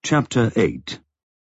Chapter 8.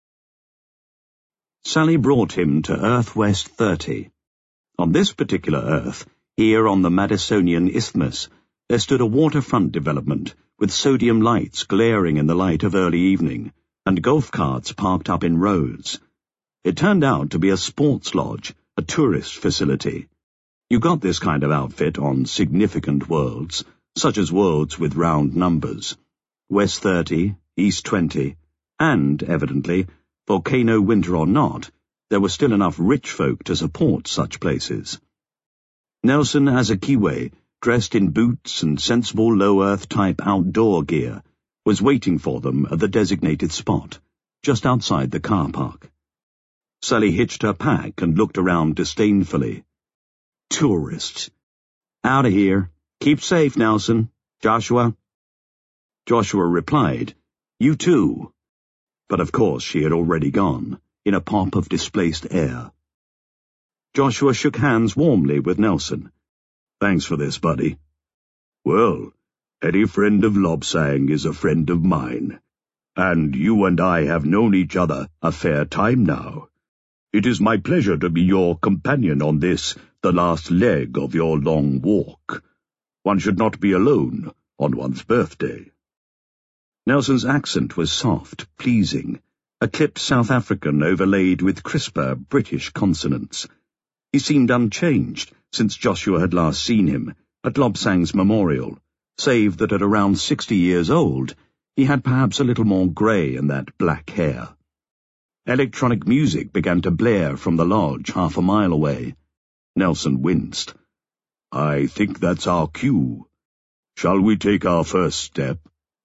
Sally brought him to Earth West 30. On this particular Earth, here on the Madisonian Isthmus, there stood a waterfront development with sodium lights glaring in the light of early evening, and golf carts parked up in rows. It turned out to be a sports lodge, a tourist facility. You got this kind of outfit on significant worlds, such as worlds with round numbers. West 30, East 20, and, evidently, volcano winter or not, there were still enough rich folk to support such places. Nelson Azikiwe, dressed in boots and sensible low-earth type outdoor gear, was waiting for them at the designated spot, just outside the car park. Sally hitched her pack and looked around disdainfully. Tourists. Out of here. Keep safe, Nelson. Joshua. Joshua replied, You too. But of course she had already gone, in a pop of displaced air. Joshua shook hands warmly with Nelson. Thanks for this, buddy. Well, any friend of Lobsang is a friend of mine, and you and I have known each other a fair time now. It is my pleasure to be your companion on this, the last leg of your long walk. One should not be alone on one's birthday. Nelson's accent was soft, pleasing, a clipped South African overlaid with crisper British consonants. He seemed unchanged since Joshua had last seen him at Lobsang's memorial, save that at around 60 years old he had perhaps a little more grey in that black hair. Electronic music began to blare from the lodge half a mile away. Nelson winced. I think that's our cue. Shall we take our first step?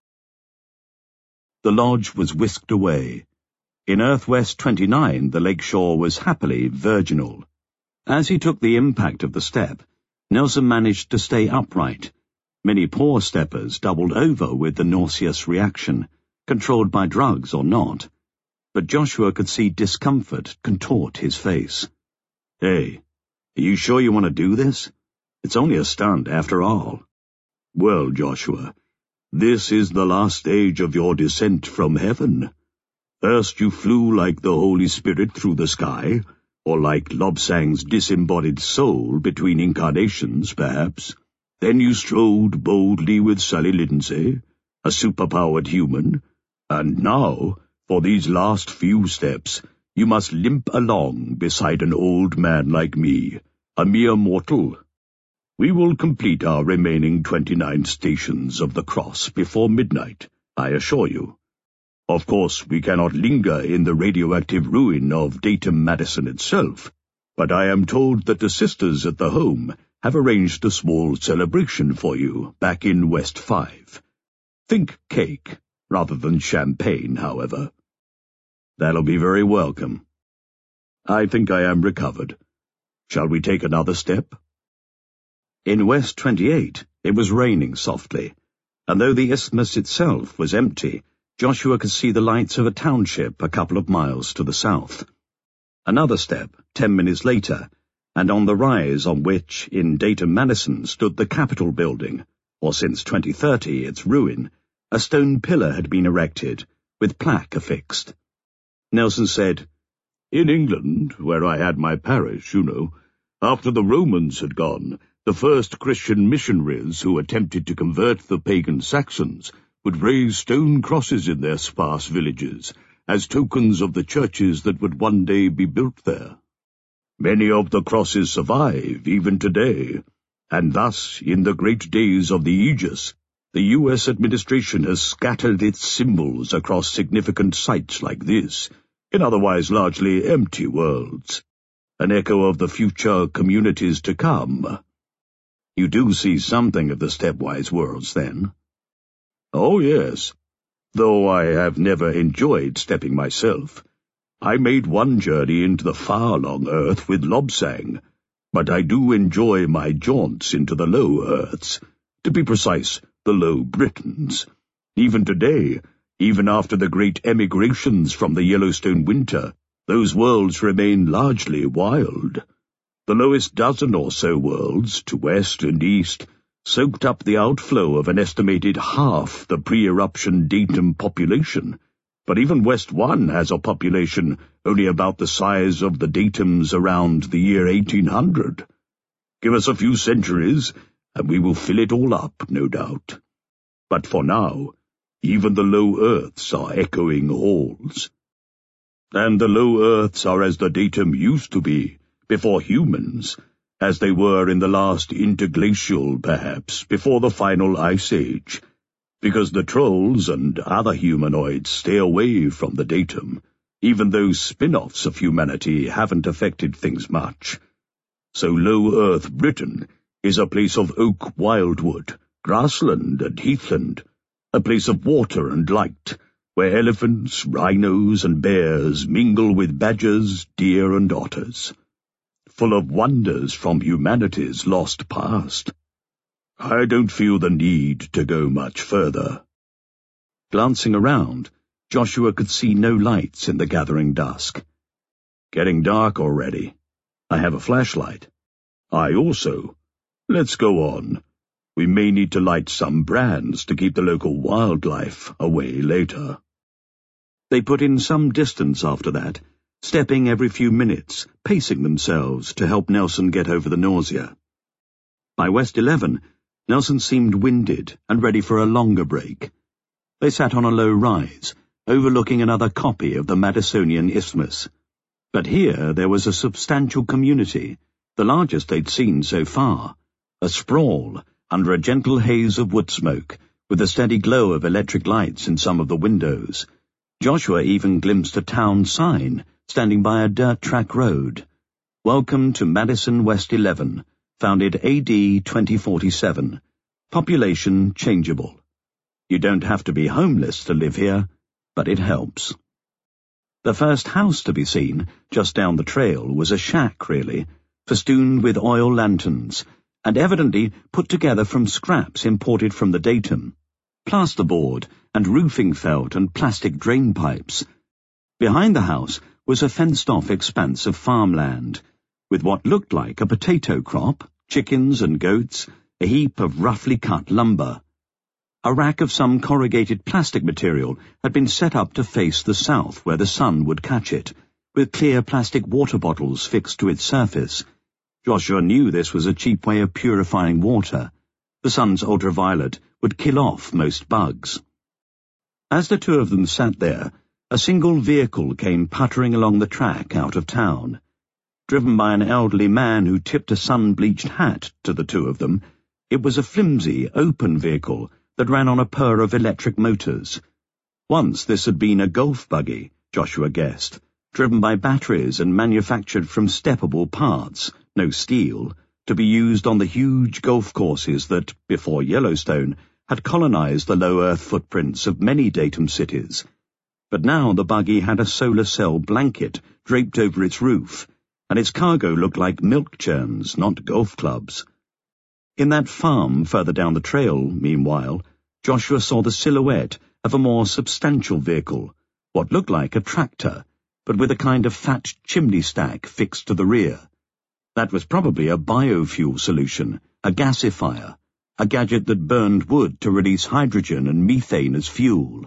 The lodge was whisked away. In Earth West 29 the lakeshore was happily virginal. As he took the impact of the step, Nelson managed to stay upright. Many poor steppers doubled over with the nauseous reaction, controlled by drugs or not. But Joshua could see discomfort contort his face. Hey, are you sure you want to do this? It's only a stunt after all. Well, Joshua, this is the last stage of your descent from heaven. First you flew like the Holy Spirit through the sky, or like Lobsang's disembodied soul between incarnations, perhaps. Then you strode boldly with Sally Lindsay, a superpowered human, and now, for these last few steps, you must limp along beside an old man like me, a mere mortal. We will complete our remaining 29 stations of the cross before midnight, I assure you. Of course, we cannot linger in the radioactive ruin of Datum Madison itself, but I am told that the sisters at the home have arranged a small celebration for you back in West 5. Think cake, rather than champagne, however. That'll be very welcome. I think I am recovered. Shall we take another step? In West 28, it was raining softly, and though the isthmus itself was empty, Joshua could see the lights of a township a couple of miles to the south. Another step, 10 minutes later, and on the rise on which, in Datum Madison, stood the Capitol building, or since 2030 its ruin, a stone pillar had been erected, with plaque affixed. Nelson said, In England, where I had my parish, you know, after the Romans had gone, the first Christian missionaries who attempted to convert the pagan Saxons would raise stone crosses in their sparse villages, as tokens of the churches that would one day be built there. Many of the crosses survive, even today, and thus, in the great days of the Aegis, the U.S. administration has scattered its symbols across significant sites like this, in otherwise largely empty worlds, an echo of the future communities to come. You do see something of the stepwise worlds, then? Oh, yes. Though I have never enjoyed stepping myself. I made one journey into the far-long earth with Lobsang, but I do enjoy my jaunts into the low earths, to be precise, the low Britons. Even today, even after the great emigrations from the Yellowstone winter, those worlds remain largely wild. The lowest dozen or so worlds, to west and east, soaked up the outflow of an estimated half the pre-eruption Datum population, But even West 1 has a population only about the size of the datums around the year 1800. Give us a few centuries, and we will fill it all up, no doubt. But for now, even the low Earths are echoing halls. And the low Earths are as the datum used to be, before humans, as they were in the last interglacial, perhaps, before the final ice age, because the trolls and other humanoids stay away from the datum, even though spin-offs of humanity haven't affected things much. So low Earth Britain is a place of oak wildwood, grassland and heathland, a place of water and light, where elephants, rhinos and bears mingle with badgers, deer and otters, full of wonders from humanity's lost past. I don't feel the need to go much further. Glancing around, Joshua could see no lights in the gathering dusk. Getting dark already. I have a flashlight. I also. Let's go on. We may need to light some brands to keep the local wildlife away later. They put in some distance after that, stepping every few minutes, pacing themselves to help Nelson get over the nausea. By West 11, Nelson seemed winded and ready for a longer break. They sat on a low rise, overlooking another copy of the Madisonian Isthmus. But here there was a substantial community, the largest they'd seen so far, a sprawl under a gentle haze of wood smoke, with a steady glow of electric lights in some of the windows. Joshua even glimpsed a town sign standing by a dirt track road. Welcome to Madison West 11, founded AD 2047. Population changeable. You don't have to be homeless to live here, but it helps. The first house to be seen, just down the trail, was a shack, really, festooned with oil lanterns, and evidently put together from scraps imported from the datum. Plasterboard and roofing felt and plastic drain pipes. Behind the house was a fenced-off expanse of farmland, with what looked like a potato crop, chickens and goats, a heap of roughly cut lumber. A rack of some corrugated plastic material had been set up to face the south where the sun would catch it, with clear plastic water bottles fixed to its surface. Joshua knew this was a cheap way of purifying water. The sun's ultraviolet would kill off most bugs. As the two of them sat there, a single vehicle came puttering along the track out of town. Driven by an elderly man who tipped a sun-bleached hat to the two of them, it was a flimsy, open vehicle that ran on a purr of electric motors. Once this had been a golf buggy, Joshua guessed, driven by batteries and manufactured from steppable parts, no steel, to be used on the huge golf courses that, before Yellowstone, had colonized the low Earth footprints of many datum cities. But now the buggy had a solar cell blanket draped over its roof, and its cargo looked like milk churns, not golf clubs. In that farm further down the trail, meanwhile, Joshua saw the silhouette of a more substantial vehicle, what looked like a tractor, but with a kind of fat chimney stack fixed to the rear. That was probably a biofuel solution, a gasifier, a gadget that burned wood to release hydrogen and methane as fuel.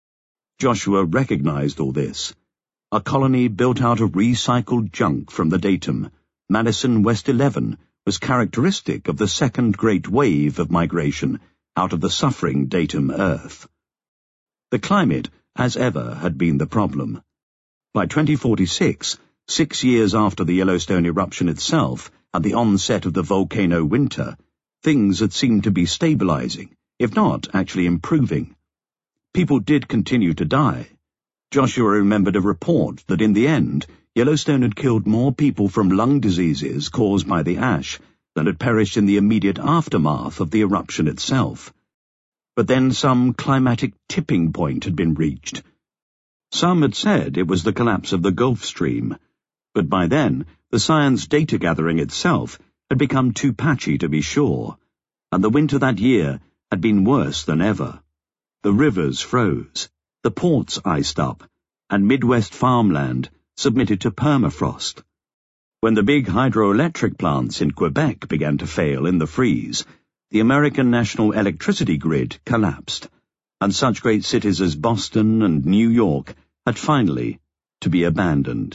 Joshua recognized all this. A colony built out of recycled junk from the datum, Madison West 11, was characteristic of the second great wave of migration out of the suffering datum Earth. The climate, as ever, had been the problem. By 2046, 6 years after the Yellowstone eruption itself and the onset of the volcano winter, things had seemed to be stabilizing, if not actually improving. People did continue to die. Joshua remembered a report that in the end, Yellowstone had killed more people from lung diseases caused by the ash than had perished in the immediate aftermath of the eruption itself. But then some climatic tipping point had been reached. Some had said it was the collapse of the Gulf Stream, but by then the science data gathering itself had become too patchy to be sure, and the winter that year had been worse than ever. The rivers froze, the ports iced up, and Midwest farmland submitted to permafrost. When the big hydroelectric plants in Quebec began to fail in the freeze, the American national electricity grid collapsed. and such great cities as Boston and New York had finally to be abandoned.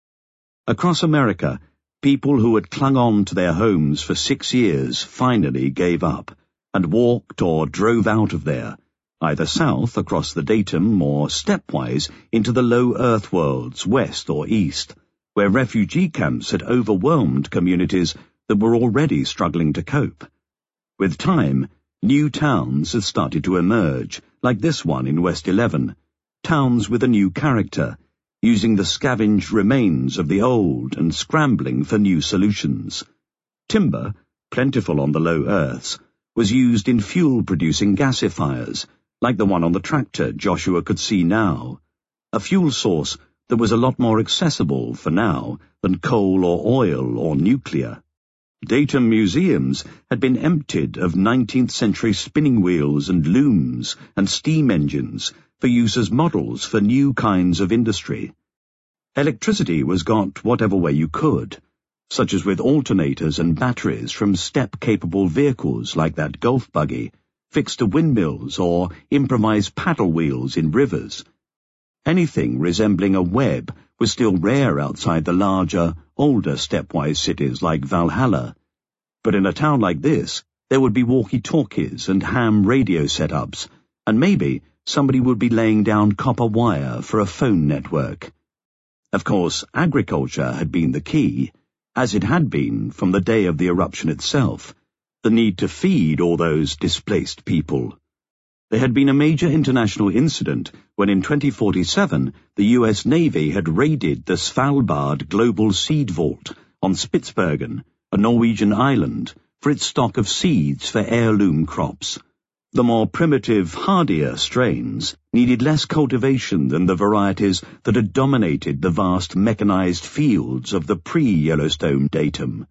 Across America, people who had clung on to their homes for 6 years finally gave up and walked or drove out of there, either south across the datum or stepwise into the low earth worlds west or east, where refugee camps had overwhelmed communities that were already struggling to cope. With time, new towns had started to emerge, like this one in West 11, towns with a new character, using the scavenged remains of the old and scrambling for new solutions. Timber, plentiful on the low earths, was used in fuel-producing gasifiers, like the one on the tractor Joshua could see now, a fuel source that was a lot more accessible for now than coal or oil or nuclear. Datum museums had been emptied of 19th-century spinning wheels and looms and steam engines for use as models for new kinds of industry. Electricity was got whatever way you could, such as with alternators and batteries from step-capable vehicles like that golf buggy, fixed to windmills or improvised paddle wheels in rivers. Anything resembling a web was still rare outside the larger, older stepwise cities like Valhalla. But in a town like this, there would be walkie-talkies and ham radio setups, and maybe somebody would be laying down copper wire for a phone network. Of course, agriculture had been the key, as it had been from the day of the eruption itself, the need to feed all those displaced people. There had been a major international incident when in 2047 the US Navy had raided the Svalbard Global Seed Vault on Spitsbergen, a Norwegian island, for its stock of seeds for heirloom crops. The more primitive, hardier strains needed less cultivation than the varieties that had dominated the vast mechanized fields of the pre-Yellowstone datum.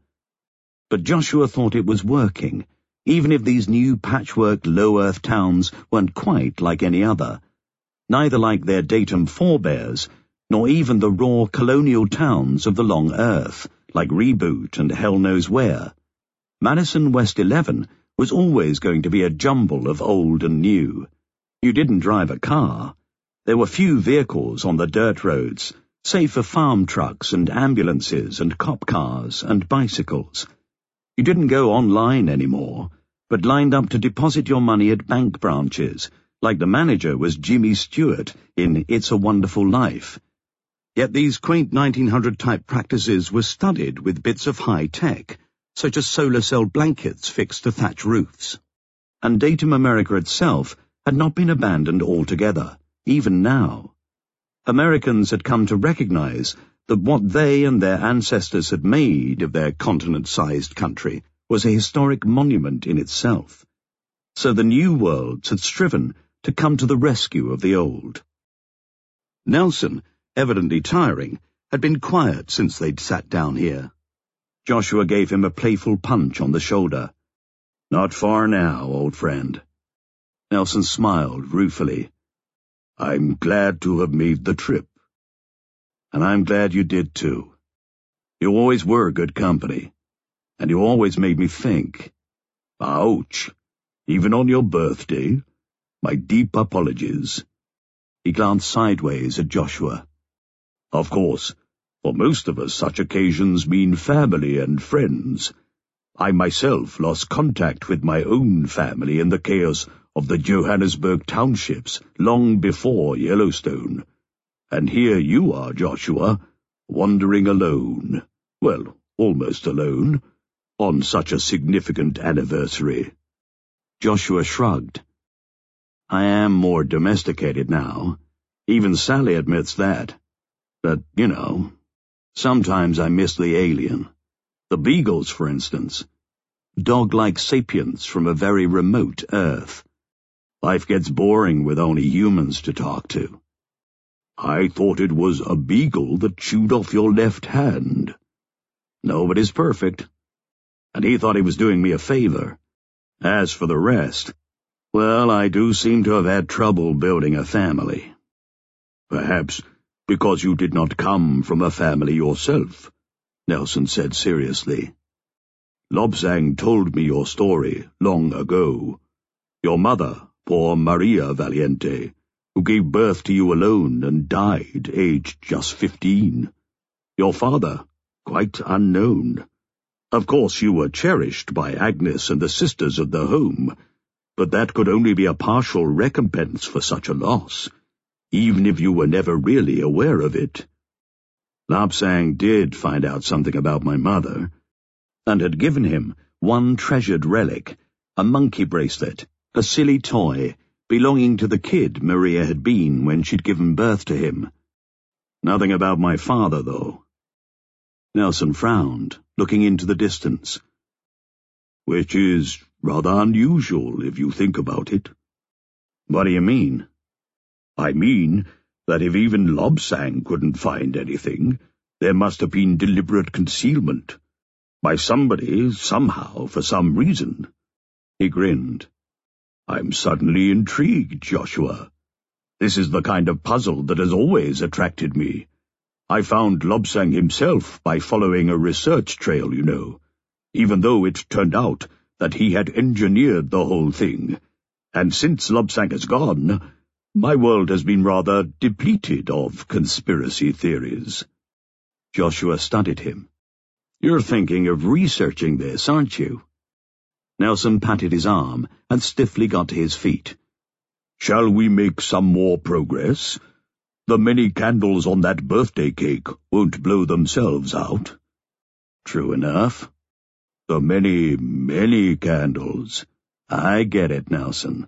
But Joshua thought it was working, even if these new patchwork low-earth towns weren't quite like any other, neither like their datum forebears, nor even the raw colonial towns of the long earth, like Reboot and Hell Knows Where. Madison West 11 was always going to be a jumble of old and new. You didn't drive a car. There were few vehicles on the dirt roads, save for farm trucks and ambulances and cop cars and bicycles. You didn't go online anymore, but lined up to deposit your money at bank branches, like the manager was Jimmy Stewart in It's a Wonderful Life. Yet these quaint 1900-type practices were studded with bits of high tech, such as solar cell blankets fixed to thatch roofs. And Datum America itself had not been abandoned altogether, even now. Americans had come to recognize that what they and their ancestors had made of their continent-sized country was a historic monument in itself. So the new worlds had striven to come to the rescue of the old. Nelson, evidently tiring, had been quiet since they'd sat down here. Joshua gave him a playful punch on the shoulder. "Not far now, old friend." Nelson smiled ruefully. "I'm glad to have made the trip." "And I'm glad you did too. You always were good company, and you always made me think. Ouch! Even on your birthday? My deep apologies." He glanced sideways at Joshua. "Of course, for most of us such occasions mean family and friends. I myself lost contact with my own family in the chaos of the Johannesburg townships long before Yellowstone. And here you are, Joshua, wandering alone, well, almost alone, on such a significant anniversary." Joshua shrugged. "I am more domesticated now. Even Sally admits that. But, sometimes I miss the alien. The beagles, for instance. Dog-like sapients from a very remote Earth. Life gets boring with only humans to talk to." "I thought it was a beagle that chewed off your left hand." "Nobody's perfect. And he thought he was doing me a favor. As for the rest, well, I do seem to have had trouble building a family." "Perhaps because you did not come from a family yourself," Nelson said seriously. "Lobsang told me your story long ago. Your mother, poor Maria Valiente, who gave birth to you alone and died aged just 15. Your father, quite unknown. Of course you were cherished by Agnes and the sisters of the home, but that could only be a partial recompense for such a loss, even if you were never really aware of it. Lobsang did find out something about my mother, and had given him one treasured relic, a monkey bracelet, a silly toy, belonging to the kid Maria had been when she'd given birth to him. Nothing about my father, though. Nelson frowned, looking into the distance. Which is rather unusual if you think about it. What do you mean? I mean that if even Lobsang couldn't find anything, there must have been deliberate concealment. By somebody, somehow, for some reason. He grinned. I'm suddenly intrigued, Joshua. This is the kind of puzzle that has always attracted me. I found Lobsang himself by following a research trail, you know, even though it turned out that he had engineered the whole thing. And since Lobsang has gone, my world has been rather depleted of conspiracy theories. Joshua studied him. You're thinking of researching this, aren't you? Nelson patted his arm and stiffly got to his feet. Shall we make some more progress? The many candles on that birthday cake won't blow themselves out. True enough. The many, many candles. I get it, Nelson.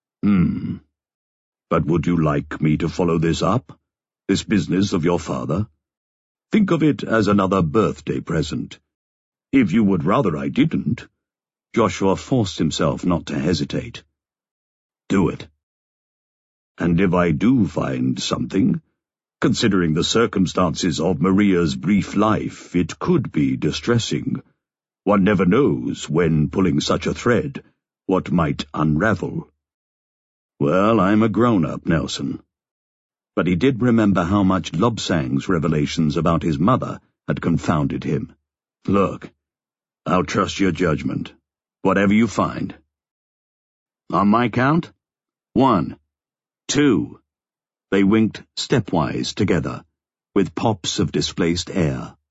But would you like me to follow this up? This business of your father? Think of it as another birthday present. If you would rather I didn't. Joshua forced himself not to hesitate. Do it. And if I do find something, considering the circumstances of Maria's brief life, it could be distressing. One never knows, when pulling such a thread, what might unravel. Well, I'm a grown-up, Nelson. But he did remember how much Lobsang's revelations about his mother had confounded him. Look, I'll trust your judgment, whatever you find. On my count? 1, 2. They winked stepwise together, with pops of displaced air.